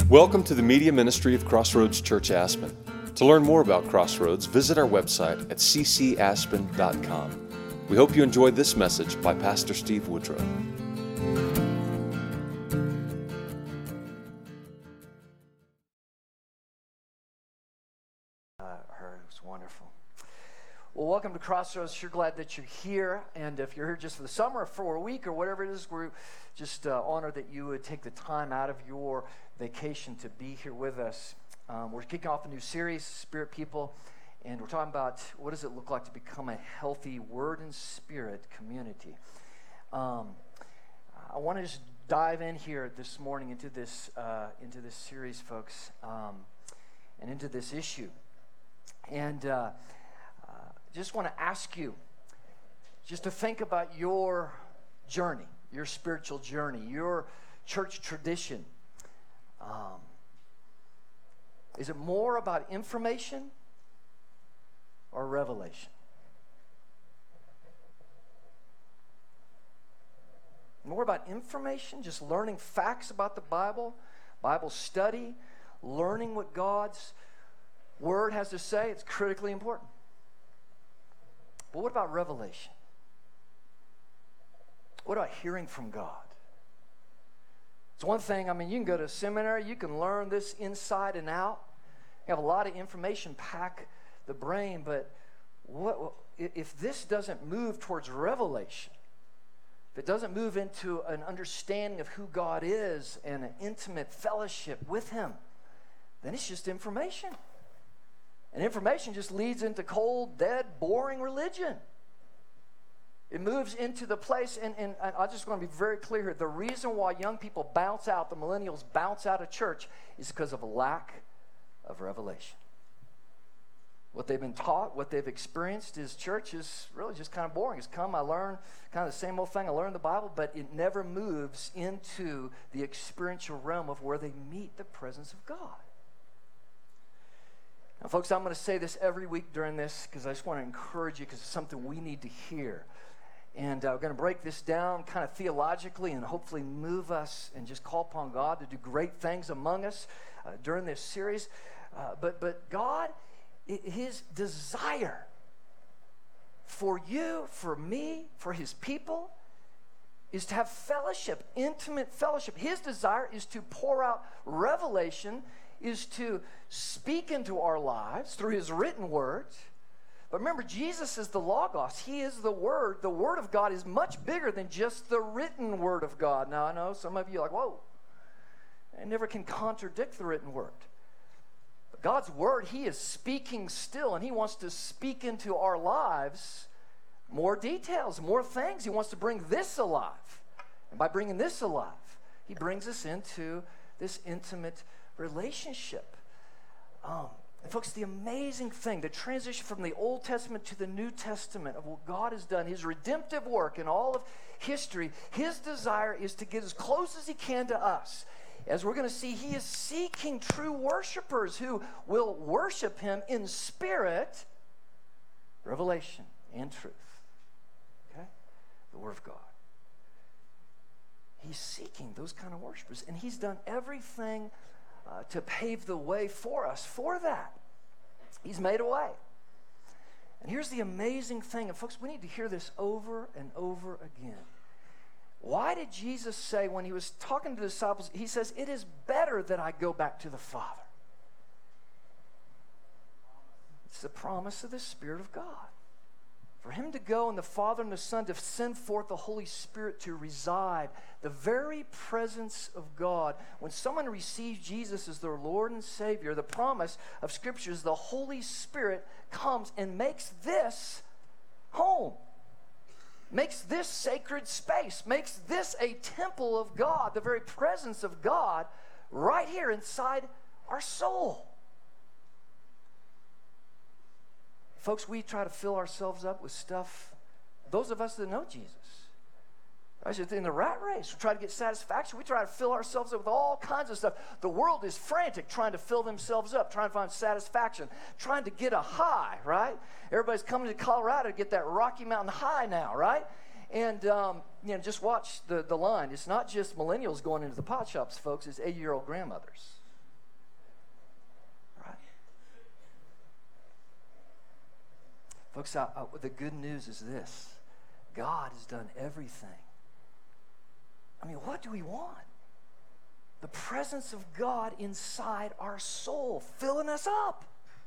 Welcome to the media ministry of Crossroads Church Aspen. To learn more about Crossroads, visit our website at ccaspen.com. We hope you enjoyed this message by Pastor Steve Woodrow. It was wonderful. Well, welcome to Crossroads. Sure glad that you're here. And if you're here just for the summer or for a week or whatever it is, we're just honored that you would take the time out of your vacation to be here with us. We're kicking off a new series, Spirit People, and we're talking about what does it look like to become a healthy Word and Spirit community. I want to just dive in here this morning into this series, folks, and into this issue. And just want to ask you just to think about your journey, your spiritual journey, your church tradition. Is it more about information or revelation? More about information, just learning facts about the Bible, Bible study, learning what God's Word has to say. It's critically important. But what about revelation? What about hearing from God? It's one thing, you can go to seminary, you can learn this inside and out. You have a lot of information pack the brain, but what if this doesn't move towards revelation, if it doesn't move into an understanding of who God is and an intimate fellowship with Him, then it's just information. And information just leads into cold, dead, boring religion. It moves into the place, and I just want to be very clear here. The reason why young people bounce out, the millennials bounce out of church, is because of a lack of revelation. What they've been taught, what they've experienced is church is really just kind of boring. It's come, I learn kind of the same old thing. I learned the Bible, but it never moves into the experiential realm of where they meet the presence of God. Now, folks, I'm going to say this every week during this because I just want to encourage you because it's something we need to hear. And we're going to break this down kind of theologically and hopefully move us and just call upon God to do great things among us during this series. But God, His desire for you, for me, for His people is to have fellowship, intimate fellowship. His desire is to pour out revelation, is to speak into our lives through His written words. But remember, Jesus is the Logos. He is the Word. The Word of God is much bigger than just the written Word of God. Now, I know some of you are like, whoa, I never can contradict the written Word. But God's Word, He is speaking still, and He wants to speak into our lives more details, more things. He wants to bring this alive. And by bringing this alive, He brings us into this intimate relationship. And folks, the amazing thing, the transition from the Old Testament to the New Testament of what God has done, His redemptive work in all of history, His desire is to get as close as He can to us. As we're going to see, He is seeking true worshipers who will worship Him in spirit, revelation, and truth. Okay? The Word of God. He's seeking those kind of worshipers, and He's done everything to pave the way for us for that. He's made a way. And here's the amazing thing, and folks, we need to hear this over and over again. Why did Jesus say when He was talking to the disciples, He says, "It is better that I go back to the Father"? It's the promise of the Spirit of God. For Him to go and the Father and the Son to send forth the Holy Spirit to reside, the very presence of God. When someone receives Jesus as their Lord and Savior, the promise of Scripture is the Holy Spirit comes and makes this home, makes this sacred space, makes this a temple of God, the very presence of God right here inside our soul. Folks, we try to fill ourselves up with stuff, those of us that know Jesus. Right? So in the rat race, we try to get satisfaction. We try to fill ourselves up with all kinds of stuff. The world is frantic trying to fill themselves up, trying to find satisfaction, trying to get a high, right? Everybody's coming to Colorado to get that Rocky Mountain high now, right? And, just watch the line. It's not just millennials going into the pot shops, folks. It's 80-year-old grandmothers. Folks, the good news is this. God has done everything. I mean, what do we want? The presence of God inside our soul, filling us up.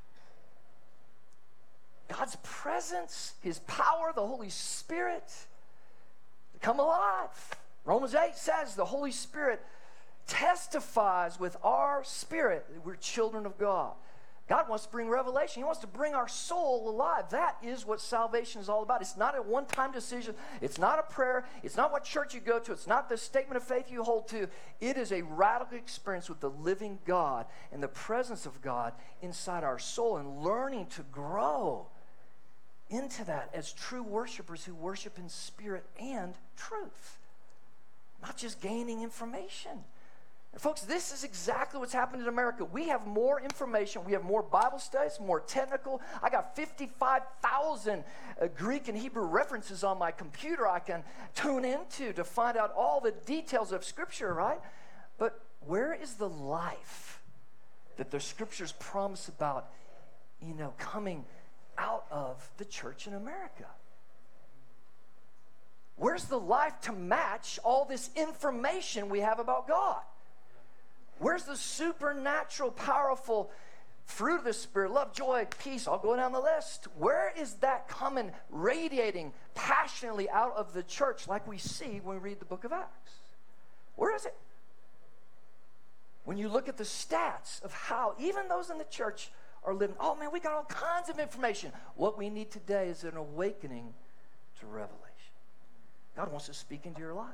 God's presence, His power, the Holy Spirit, come alive. Romans 8 says the Holy Spirit testifies with our spirit that we're children of God. God wants to bring revelation. He wants to bring our soul alive. That is what salvation is all about. It's not a one-time decision. It's not a prayer. It's not what church you go to. It's not the statement of faith you hold to. It is a radical experience with the living God and the presence of God inside our soul, and learning to grow into that as true worshipers who worship in spirit and truth, not just gaining information. And folks, this is exactly what's happened in America. We have more information. We have more Bible studies, more technical. I got 55,000 Greek and Hebrew references on my computer I can tune into to find out all the details of Scripture, right? But where is the life that the Scriptures promise about, coming out of the church in America? Where's the life to match all this information we have about God? Where's the supernatural, powerful fruit of the Spirit? Love, joy, peace. I'll go down the list. Where is that coming, radiating passionately out of the church like we see when we read the book of Acts? Where is it? When you look at the stats of how even those in the church are living, oh man, we got all kinds of information. What we need today is an awakening to revelation. God wants to speak into your life.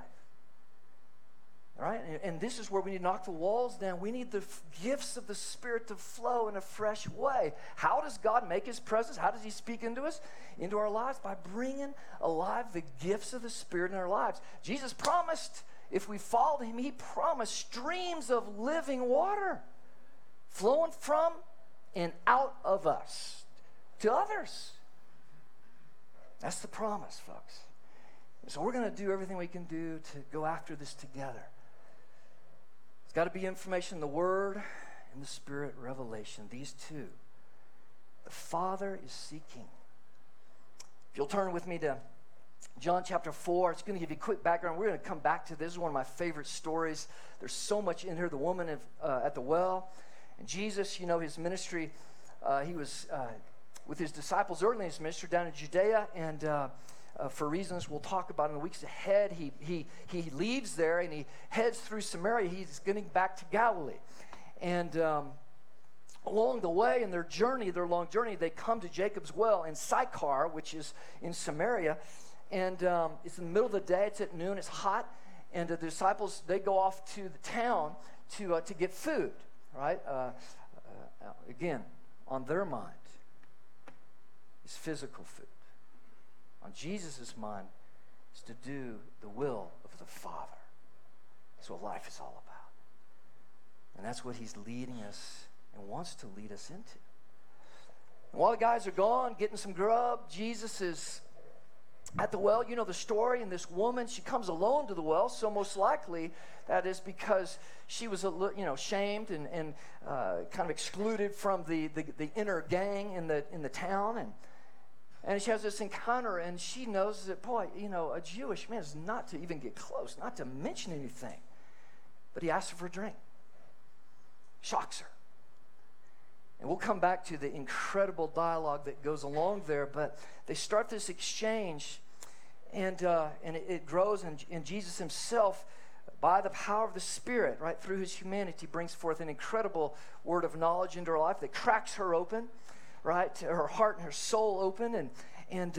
All right? And this is where we need to knock the walls down. We need the gifts of the Spirit to flow in a fresh way. How does God make His presence? How does He speak into us, into our lives? By bringing alive the gifts of the Spirit in our lives. Jesus promised, if we followed Him, He promised streams of living water flowing from and out of us to others. That's the promise, folks. So we're going to do everything we can do to go after this together. It's got to be information in the Word and the Spirit, revelation. These two. The Father is seeking. If you'll turn with me to John chapter 4, it's going to give you a quick background. We're going to come back to this. This is one of my favorite stories. There's so much in here. The woman at the well. And Jesus, his ministry, he was with his disciples early in his ministry down in Judea, and for reasons we'll talk about in the weeks ahead, he leaves there and he heads through Samaria. He's getting back to Galilee. And along the way in their long journey, they come to Jacob's well in Sychar, which is in Samaria. And it's in the middle of the day. It's at noon. It's hot. And the disciples, they go off to the town to get food, right? Again, on their mind is physical food. On Jesus' mind is to do the will of the Father. That's what life is all about. And that's what He's leading us and wants to lead us into. And while the guys are gone, getting some grub, Jesus is at the well. You know the story. And this woman, she comes alone to the well. So most likely that is because she was shamed and kind of excluded from the inner gang in the town. And she has this encounter, and she knows that, a Jewish man is not to even get close, not to mention anything. But he asks her for a drink. Shocks her. And we'll come back to the incredible dialogue that goes along there, but they start this exchange, and it grows, and Jesus himself, by the power of the Spirit, right, through his humanity, brings forth an incredible word of knowledge into her life that cracks her open, right, to her heart and her soul open, and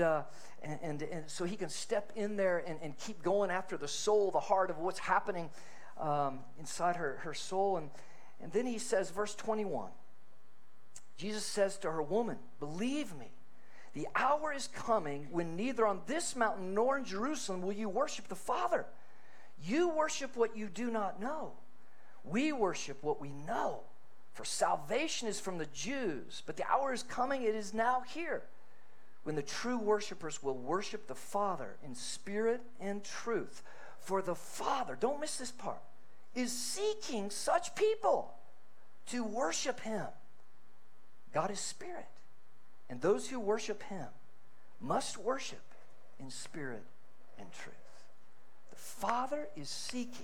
so he can step in there and keep going after the soul, the heart of what's happening inside her soul. And then he says, verse 21, Jesus says to her, "Woman, believe me, the hour is coming when neither on this mountain nor in Jerusalem will you worship the Father. You worship what you do not know. We worship what we know. For salvation is from the Jews, but the hour is coming, it is now here, when the true worshipers will worship the Father in spirit and truth. For the Father," don't miss this part, "is seeking such people to worship Him." God is spirit, and those who worship Him must worship in spirit and truth. The Father is seeking.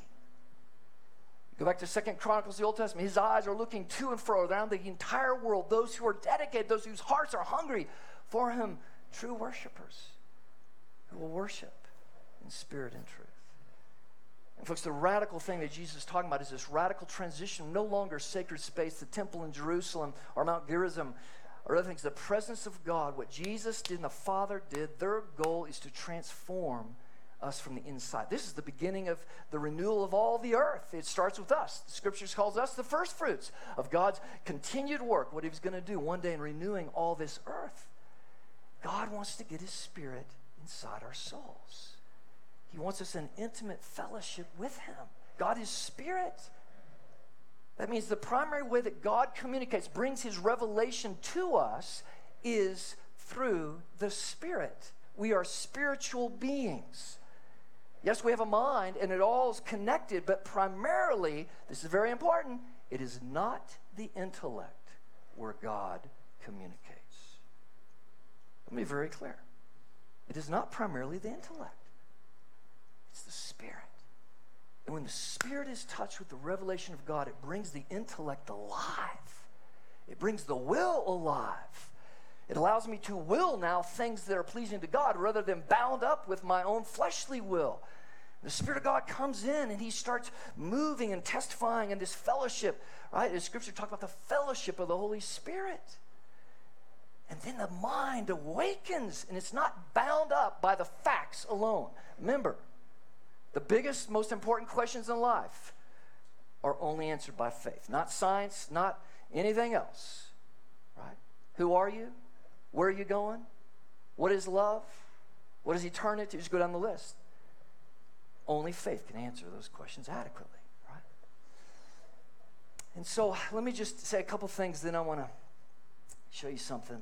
Go back to 2 Chronicles, the Old Testament. His eyes are looking to and fro around the entire world. Those who are dedicated, those whose hearts are hungry for him, true worshipers who will worship in spirit and truth. And folks, the radical thing that Jesus is talking about is this radical transition, no longer sacred space, the temple in Jerusalem or Mount Gerizim or other things. The presence of God, what Jesus did and the Father did, their goal is to transform us from the inside. This is the beginning of the renewal of all the earth. It starts with us. The Scriptures calls us the first fruits of God's continued work, what he was going to do one day in renewing all this earth. God wants to get his Spirit inside our souls. He wants us in intimate fellowship with him. God is Spirit. That means the primary way that God communicates, brings his revelation to us, is through the Spirit. We are spiritual beings. Yes, we have a mind, and it all is connected, but primarily, this is very important, it is not the intellect where God communicates. Let me be very clear. It is not primarily the intellect. It's the Spirit. And when the Spirit is touched with the revelation of God, it brings the intellect alive. It brings the will alive. It allows me to will now things that are pleasing to God rather than bound up with my own fleshly will. The Spirit of God comes in and he starts moving and testifying in this fellowship, right? The Scripture talks about the fellowship of the Holy Spirit. And then the mind awakens and it's not bound up by the facts alone. Remember, the biggest, most important questions in life are only answered by faith. Not science, not anything else, right? Who are you? Where are you going? What is love? What is eternity? Just go down the list. Only faith can answer those questions adequately, right? And so let me just say a couple things, then I want to show you something.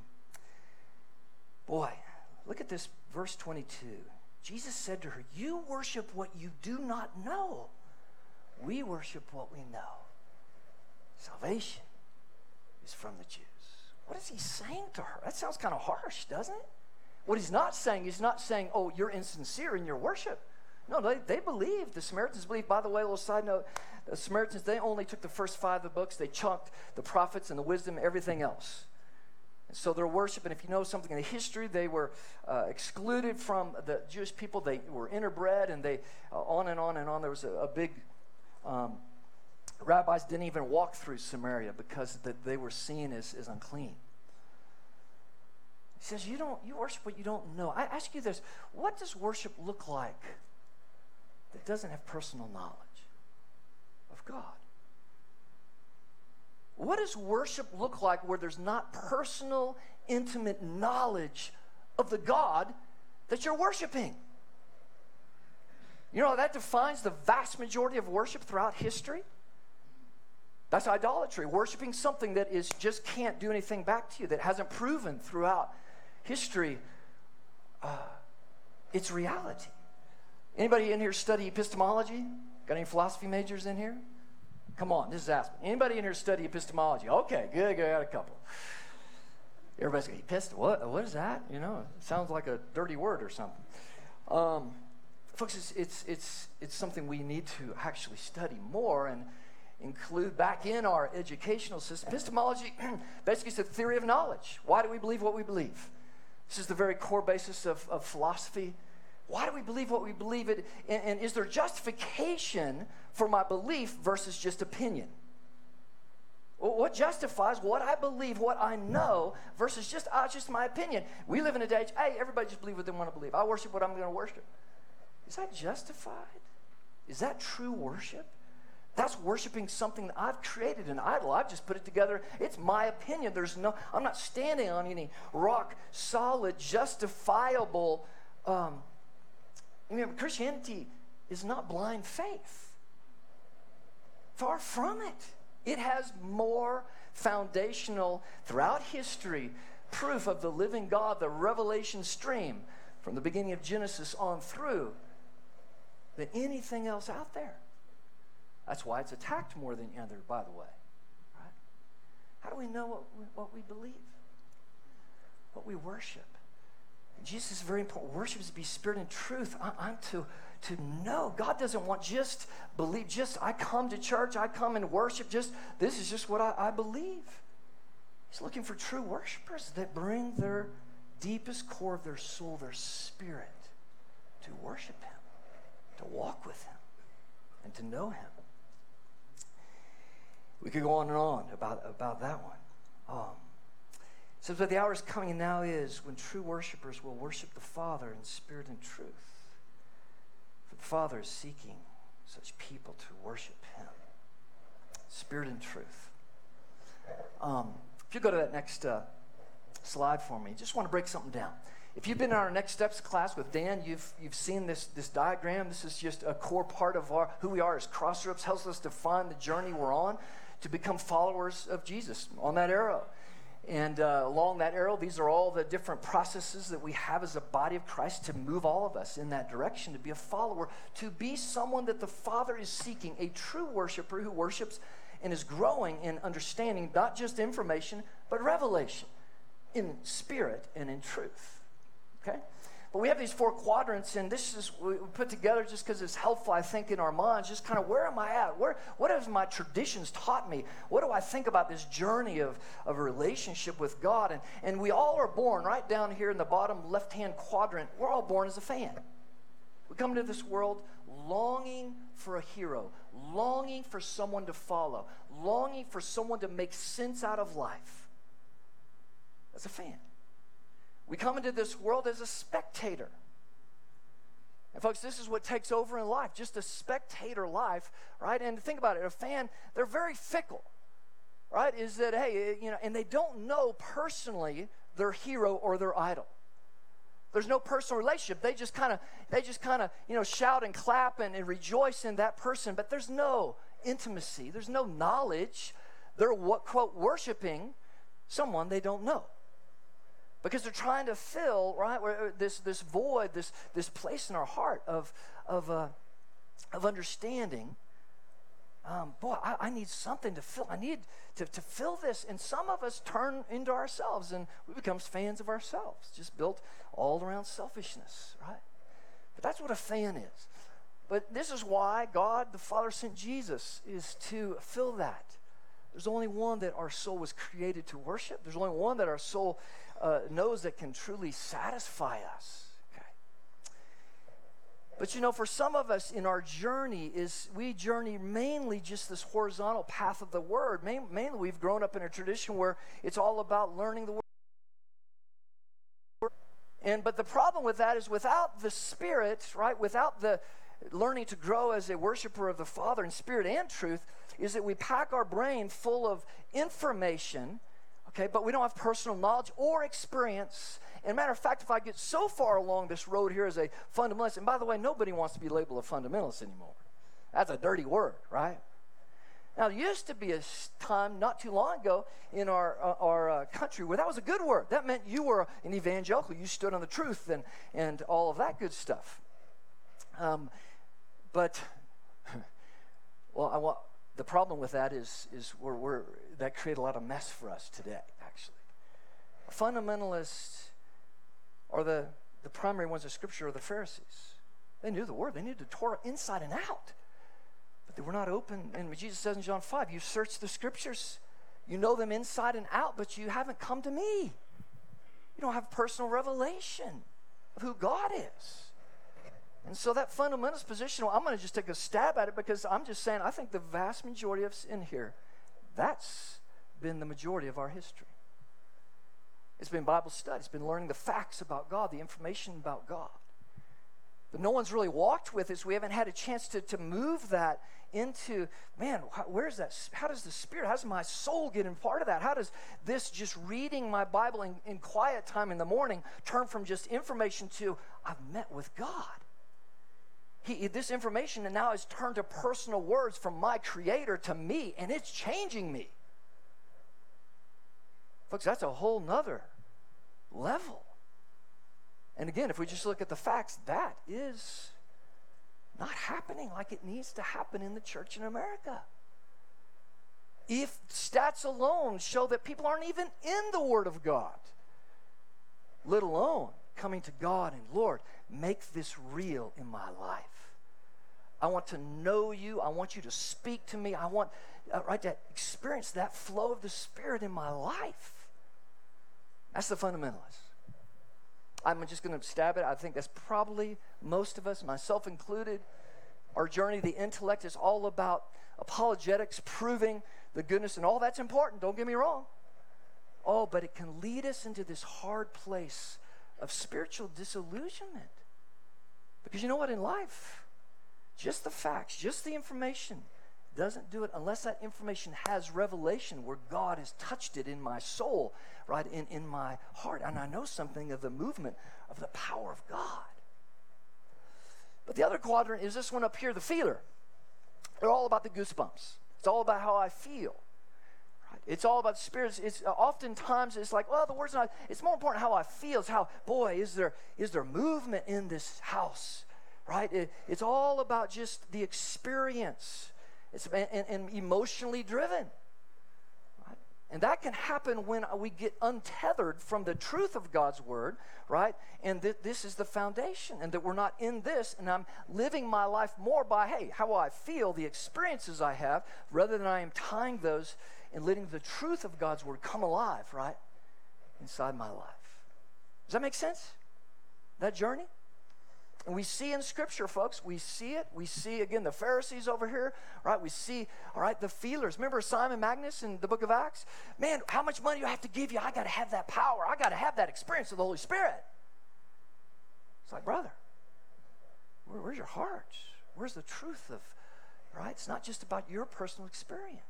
Boy, look at this, verse 22. Jesus said to her, "You worship what you do not know. We worship what we know. Salvation is from the Jews." What is he saying to her? That sounds kind of harsh, doesn't it? What he's not saying, oh, you're insincere in your worship. No, they believed. The Samaritans believed. By the way, a little side note, the Samaritans, they only took the first 5 of the books. They chunked the prophets and the wisdom, everything else. And so their worship, and if you know something in the history, they were excluded from the Jewish people. They were interbred, and they, on and on and on. There was a big, rabbis didn't even walk through Samaria because they were seen as unclean. He says, you worship what you don't know. I ask you this, what does worship look like that doesn't have personal knowledge of God? What does worship look like where there's not personal, intimate knowledge of the God that you're worshiping? You know, that defines the vast majority of worship throughout history. That's idolatry, worshiping something that just can't do anything back to you, that hasn't proven throughout history its reality. Anybody in here study epistemology? Got any philosophy majors in here? Come on, this is Aspen. Anybody in here study epistemology? Okay, good, got a couple. Everybody's going, what is that? You know, it sounds like a dirty word or something. Folks, it's something we need to actually study more and include back in our educational system. Epistemology basically is the theory of knowledge. Why do we believe what we believe? This is the very core basis of philosophy. Why do we believe what we believe? And is there justification for my belief versus just opinion? What justifies what I believe, what I know, versus just my opinion? We live in a day, hey, everybody just believe what they want to believe. I worship what I'm going to worship. Is that justified? Is that true worship? That's worshiping something that I've created, an idol. I've just put it together. It's my opinion. I'm not standing on any rock solid, justifiable. Christianity is not blind faith. Far from it. It has more foundational, throughout history, proof of the living God, the revelation stream, from the beginning of Genesis on through, than anything else out there. That's why it's attacked more than the other, by the way. Right? How do we know what we believe? What we worship? Jesus is very important. Worship is to be spirit and truth. I'm to know. God doesn't want just believe, I come to church, I come and worship, this is just what I believe. He's looking for true worshipers that bring their deepest core of their soul, their spirit, to worship him, to walk with him, and to know him. We could go on and on about that one. So, but the hour is coming, and now is when true worshipers will worship the Father in spirit and truth. For the Father is seeking such people to worship him. Spirit and truth. If you go to that next slide for me, just want to break something down. If you've been in our Next Steps class with Dan, you've seen this diagram. This is just a core part of who we are as Crossroads. Helps us define the journey we're on to become followers of Jesus on that arrow. And along that arrow, these are all the different processes that we have as a body of Christ to move all of us in that direction, to be a follower, to be someone that the Father is seeking, a true worshiper who worships and is growing in understanding, not just information, but revelation in spirit and in truth. Okay? But we have these 4 quadrants, and this is we put together just because it's helpful, I think, in our minds. Just kind of, where am I at? What have my traditions taught me? What do I think about this journey of a relationship with God? And we all are born right down here in the bottom left-hand quadrant. We're all born as a fan. We come into this world longing for a hero, longing for someone to follow, longing for someone to make sense out of life. As a fan. We come into this world as a spectator. And folks, this is what takes over in life, just a spectator life, right? And think about it, a fan, they're very fickle, right? Is that, hey, and they don't know personally their hero or their idol. There's no personal relationship. They just kind of, shout and clap and rejoice in that person, but there's no intimacy. There's no knowledge. They're, quote, worshiping someone they don't know. Because they're trying to fill, right, this void, this place in our heart of understanding. I need something to fill. I need to fill this. And some of us turn into ourselves, and we become fans of ourselves, just built all around selfishness, right? But that's what a fan is. But this is why God, the Father, sent Jesus, is to fill that. There's only one that our soul was created to worship. There's only one that our soul knows that can truly satisfy us. Okay. But for some of us in our journey we journey mainly just this horizontal path of the Word. Mainly we've grown up in a tradition where it's all about learning the Word. But the problem with that is without the Spirit, right, without the learning to grow as a worshiper of the Father in spirit and truth, is that we pack our brain full of information, okay, but we don't have personal knowledge or experience. And matter of fact, if I get so far along this road here as a fundamentalist, and by the way, nobody wants to be labeled a fundamentalist anymore. That's a dirty word, right? Now, there used to be a time not too long ago in our country where that was a good word. That meant you were an evangelical. You stood on the truth and all of that good stuff. The problem with that is that created a lot of mess for us today, actually. Fundamentalists are the primary ones of Scripture are the Pharisees. They knew the Word. They knew the Torah inside and out. But they were not open. And Jesus says in John 5, you search the Scriptures. You know them inside and out, but you haven't come to me. You don't have personal revelation of who God is. And so that fundamentalist position, I'm going to just take a stab at it because I'm just saying I think the vast majority of us in here, that's been the majority of our history. It's been Bible study. It's been learning the facts about God, the information about God. But no one's really walked with us. We haven't had a chance to move that into, man, where's that? How does the Spirit, how does my soul get in part of that? How does this just reading my Bible in quiet time in the morning turn from just information to I've met with God? This information now has turned to personal words from my Creator to me, and it's changing me. Folks, that's a whole nother level. And again, if we just look at the facts, that is not happening like it needs to happen in the church in America. If stats alone show that people aren't even in the Word of God, let alone coming to God and, Lord, make this real in my life. I want to know you. I want you to speak to me. I want to experience that flow of the Spirit in my life. That's the fundamentalist. I'm just going to stab it. I think that's probably most of us, myself included. Our journey, the intellect, is all about apologetics, proving the goodness, and all that's important. Don't get me wrong. Oh, but it can lead us into this hard place of spiritual disillusionment. Because you know what? In life, just the facts, just the information doesn't do it unless that information has revelation where God has touched it in my soul, right, in my heart. And I know something of the movement of the power of God. But the other quadrant is this one up here, the feeler. They're all about the goosebumps. It's all about how I feel. Right? It's all about spirits. It's oftentimes it's like, well, the word's not. It's more important how I feel. It's how, boy, is there movement in this house, right? It's all about just the experience. It's and emotionally driven. Right? And that can happen when we get untethered from the truth of God's word, right? And this is the foundation, and that we're not in this, and I'm living my life more by, hey, how I feel, the experiences I have, rather than I am tying those and letting the truth of God's word come alive, right, inside my life. Does that make sense? That journey? And we see in Scripture, folks, we see it. We see, again, the Pharisees over here, right? We see, all right, the feelers. Remember Simon Magus in the book of Acts? Man, how much money do I have to give you? I got to have that power. I got to have that experience of the Holy Spirit. It's like, brother, where's your heart? Where's the truth of, right? It's not just about your personal experience.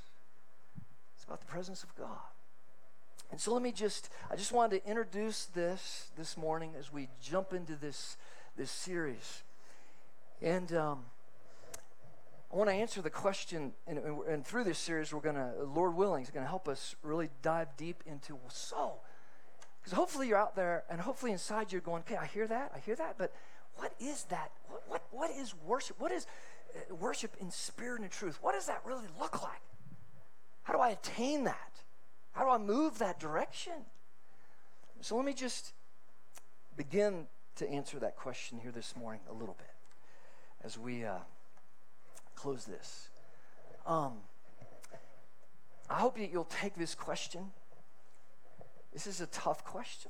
It's about the presence of God. And so I just wanted to introduce this morning as we jump into this series. And I want to answer the question, and through this series, we're going to, Lord willing, is going to help us really dive deep into, because hopefully you're out there, and hopefully inside you're going, okay, I hear that, but what is that? What is worship? What is worship in spirit and truth? What does that really look like? How do I attain that? How do I move that direction? So let me just begin to answer that question here this morning a little bit as we close this. I hope that you'll take this question. This is a tough question.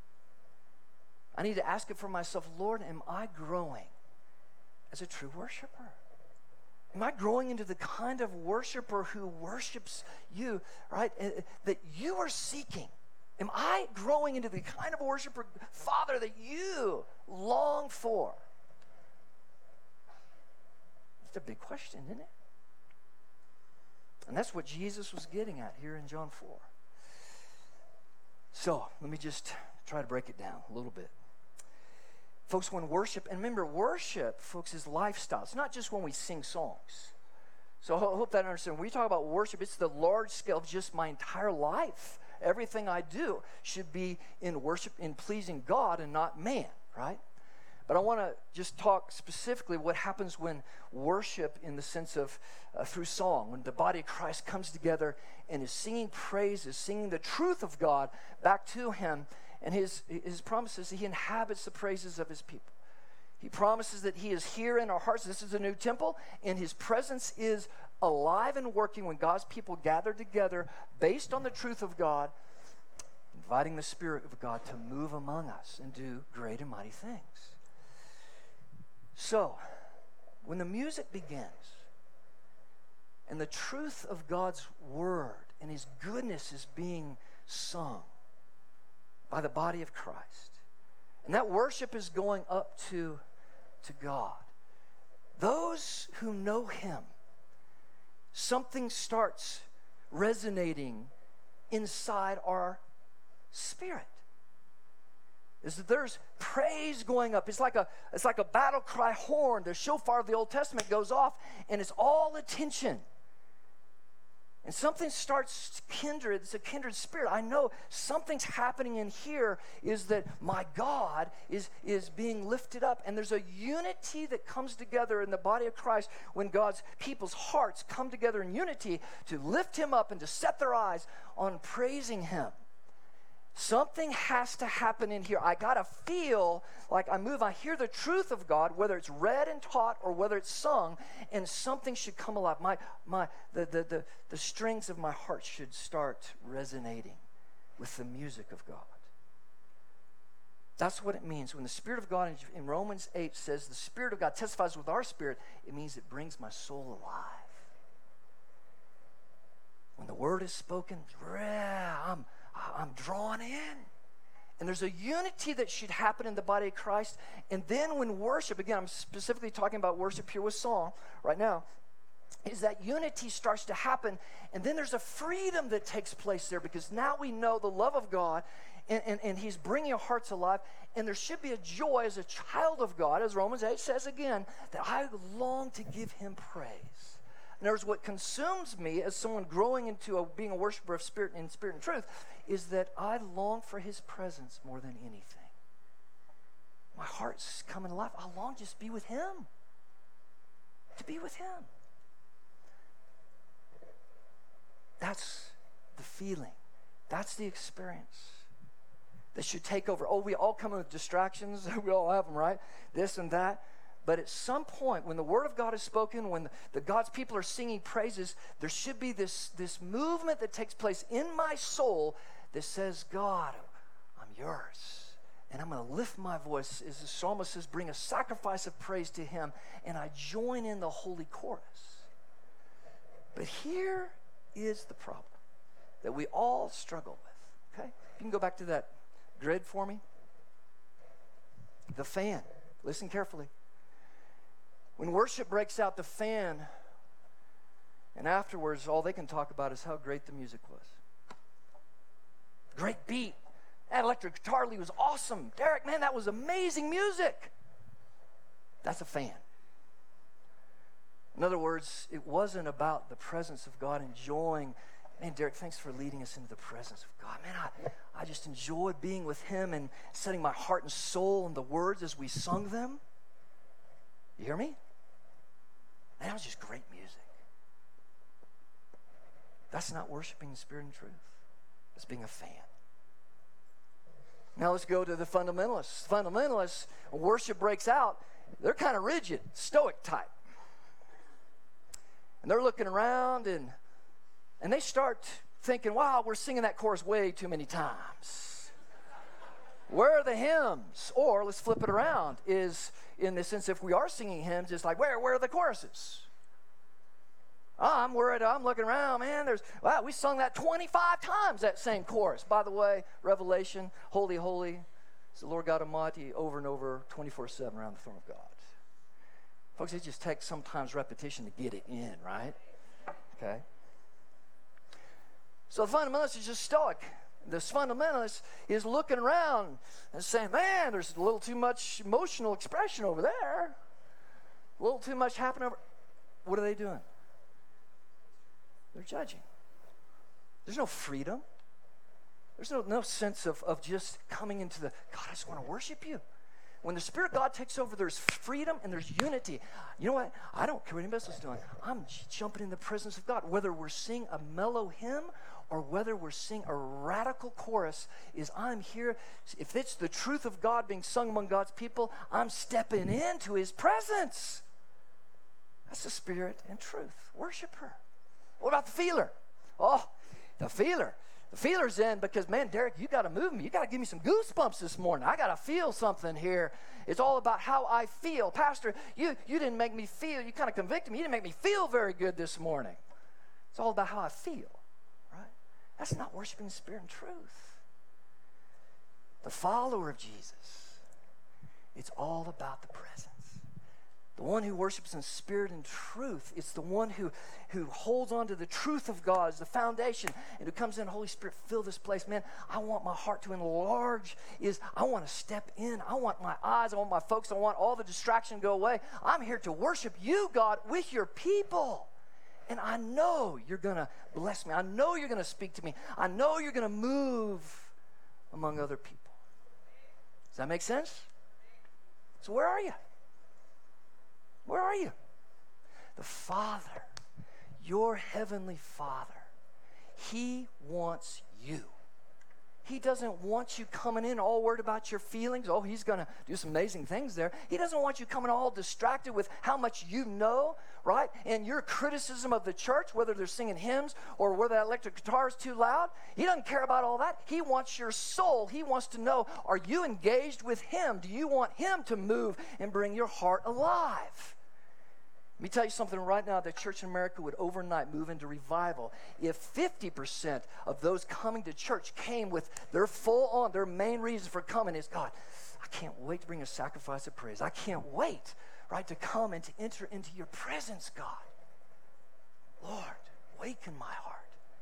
I need to ask it for myself. Lord, am I growing as a true worshiper? Am I growing into the kind of worshiper who worships you, right, that you are seeking? Am I growing into the kind of worshiper, Father, that you long for? It's a big question, isn't it? And that's what Jesus was getting at here in John 4. So let me just try to break it down a little bit. Folks, when worship, and remember, worship, folks, is lifestyle. It's not just when we sing songs. So I hope that you understand. When we talk about worship, it's the large scale of just my entire life. Everything I do should be in worship, in pleasing God and not man, right? But I want to just talk specifically what happens when worship, in the sense of through song, when the body of Christ comes together and is singing praises, singing the truth of God back to him. And his promises, he inhabits the praises of his people. He promises that he is here in our hearts. This is a new temple, and his presence is alive and working when God's people gather together based on the truth of God, inviting the Spirit of God to move among us and do great and mighty things. So, when the music begins and the truth of God's word and his goodness is being sung by the body of Christ, and that worship is going up to God, those who know him, something starts resonating inside our spirit. Is that there's praise going up. It's like a battle cry horn. The shofar of the Old Testament goes off, and it's all attention. And something starts kindred. It's a kindred spirit. I know something's happening in here, is that my God is being lifted up. And there's a unity that comes together in the body of Christ when God's people's hearts come together in unity to lift him up and to set their eyes on praising him. Something has to happen in here. I got to feel like I move. I hear the truth of God, whether it's read and taught or whether it's sung, and something should come alive. The strings of my heart should start resonating with the music of God. That's what it means. When the Spirit of God in Romans 8 says the Spirit of God testifies with our spirit, it means it brings my soul alive. When the word is spoken, I'm drawn in. And there's a unity that should happen in the body of Christ. And then when worship, again, I'm specifically talking about worship here with song right now, is that unity starts to happen. And then there's a freedom that takes place there, because now we know the love of God, and He's bringing our hearts alive. And there should be a joy as a child of God, as Romans 8 says again, that I long to give Him praise. In other words, what consumes me as someone growing into being a worshiper of spirit and truth is that I long for His presence more than anything. My heart's coming alive. I long to just be with Him. To be with Him. That's the feeling. That's the experience that should take over. Oh, we all come in with distractions. We all have them, right? This and that. But at some point, when the Word of God is spoken, when the God's people are singing praises, there should be this movement that takes place in my soul that says, God, I'm yours. And I'm going to lift my voice, as the psalmist says, bring a sacrifice of praise to Him, and I join in the holy chorus. But here is the problem that we all struggle with. Okay? You can go back to that grid for me. The fan. Listen carefully. When worship breaks out, the fan, and afterwards, all they can talk about is how great the music was. Great beat. That electric guitar lead was awesome. Derek, man, that was amazing music. That's a fan. In other words, it wasn't about the presence of God, enjoying. Man, Derek, thanks for leading us into the presence of God. Man, I just enjoyed being with Him and setting my heart and soul in the words as we sung them. You hear me? Man, that was just great music. That's not worshiping in spirit and truth. It's being a fan. Now let's go to the fundamentalists. Fundamentalists, when worship breaks out, they're kind of rigid, stoic type. And they're looking around and they start thinking, wow, we're singing that chorus way too many times. Where are the hymns? Or let's flip it around, is in the sense, if we are singing hymns, it's like, where are the choruses? I'm worried. I'm looking around, man. We sung that 25 times, that same chorus. By the way, Revelation, holy, holy is the Lord God Almighty, over and over, 24/7 around the throne of God. Folks, it just takes sometimes repetition to get it in, right? Okay. So the fundamentalist is just stoic. This fundamentalist is looking around and saying, man, there's a little too much emotional expression over there. A little too much happening over. What are they doing? They're judging. There's no freedom. There's no sense of just coming into the, God, I just want to worship you. When the Spirit of God takes over, there's freedom and there's unity. You know what? I don't care what anybody else is doing. I'm jumping in the presence of God. Whether we're singing a mellow hymn or whether we're singing a radical chorus, is I'm here. If it's the truth of God being sung among God's people, I'm stepping into His presence. That's the spirit and truth. Worship her. What about the feeler? Oh, the feeler. The feeler's in because, man, Derek, you got to move me. You got to give me some goosebumps this morning. I got to feel something here. It's all about how I feel. Pastor, you didn't make me feel. You kind of convicted me. You didn't make me feel very good this morning. It's all about how I feel, right? That's not worshiping in spirit and truth. The follower of Jesus, it's all about the presence. The one who worships in spirit and truth, it's the one who holds on to the truth of God as the foundation, and who comes in, Holy Spirit, fill this place. Man, I want my heart to enlarge. I want to step in. I want my eyes, I want my focus, I want all the distraction to go away. I'm here to worship you, God, with your people. And I know you're going to bless me. I know you're going to speak to me. I know you're going to move among other people. Does that make sense? So where are you? Where are you? The Father, your heavenly Father, He wants you. He doesn't want you coming in all worried about your feelings. Oh, he's going to do some amazing things there. He doesn't want you coming all distracted with how much you know, right? And your criticism of the church, whether they're singing hymns or whether that electric guitar is too loud. He doesn't care about all that. He wants your soul. He wants to know, are you engaged with him? Do you want him to move and bring your heart alive? Let me tell you something right now. The church in America would overnight move into revival if 50% of those coming to church came with their their main reason for coming is, God, I can't wait to bring a sacrifice of praise. I can't wait, right, to come and to enter into your presence, God. Lord, waken my heart.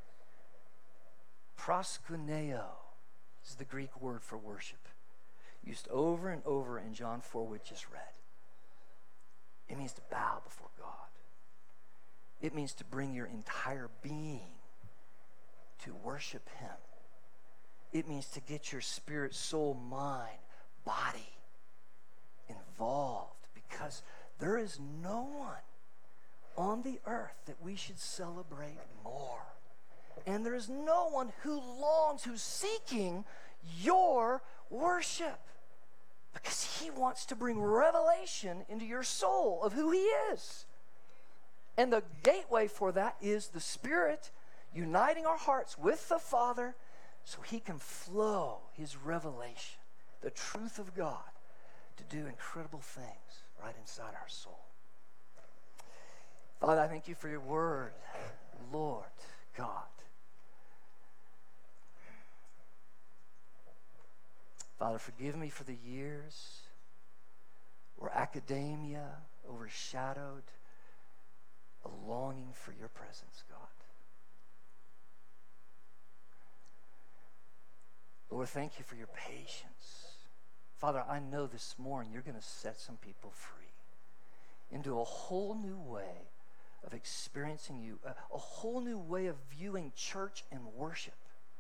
Proskuneo is the Greek word for worship, used over and over in John 4, we just read. It means to bow before God. It means to bring your entire being to worship him. It means to get your spirit, soul, mind, body involved, because there is no one on the earth that we should celebrate more. And there is no one who longs, who's seeking your worship. Because he wants to bring revelation into your soul of who he is. And the gateway for that is the Spirit uniting our hearts with the Father so he can flow his revelation, the truth of God, to do incredible things right inside our soul. Father, I thank you for your word, Lord God. Father, forgive me for the years where academia overshadowed a longing for your presence, God. Lord, thank you for your patience. Father, I know this morning you're going to set some people free into a whole new way of experiencing you, a whole new way of viewing church and worship.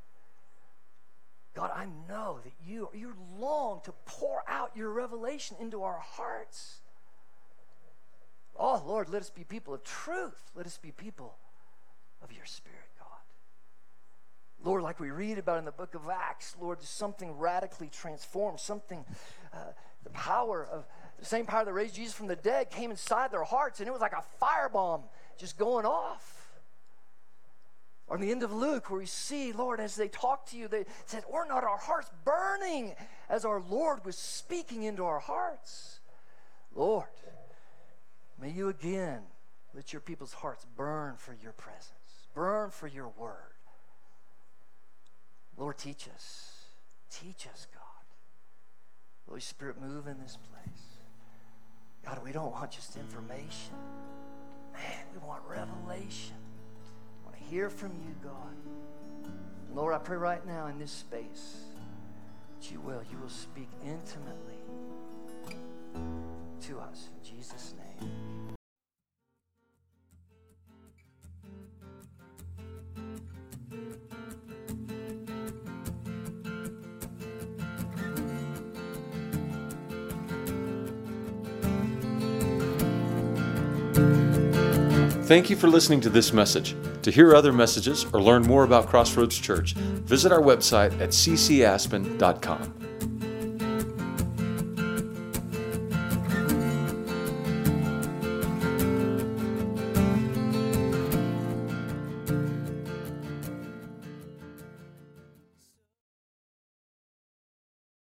God, I know that you long to pour out your revelation into our hearts. Oh, Lord, let us be people of truth. Let us be people of your Spirit, God. Lord, like we read about in the book of Acts, Lord, something radically transformed, something, the same power that raised Jesus from the dead came inside their hearts, and it was like a firebomb just going off. Or in the end of Luke, where we see, Lord, as they talked to you, they said, were not our hearts burning as our Lord was speaking into our hearts? Lord, may you again let your people's hearts burn for your presence, burn for your word. Lord, teach us. Teach us, God. Holy Spirit, move in this place. God, we don't want just information. Man, we want revelation. Hear from you, God. Lord, I pray right now in this space that you will speak intimately to us in Jesus' name. Thank you for listening to this message. To hear other messages or learn more about Crossroads Church, visit our website at ccaspen.com.